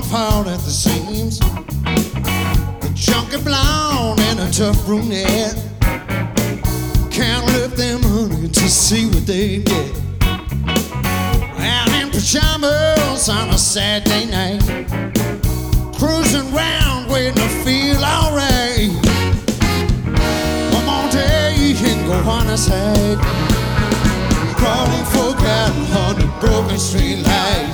off out at the seams. The junkie blonde and a tough brunette can't lift them honey to see what they get. And in pajamas on a Saturday night, cruising round waiting to feel alright. One more day and go on a side, crawling for cattle on the broken street light.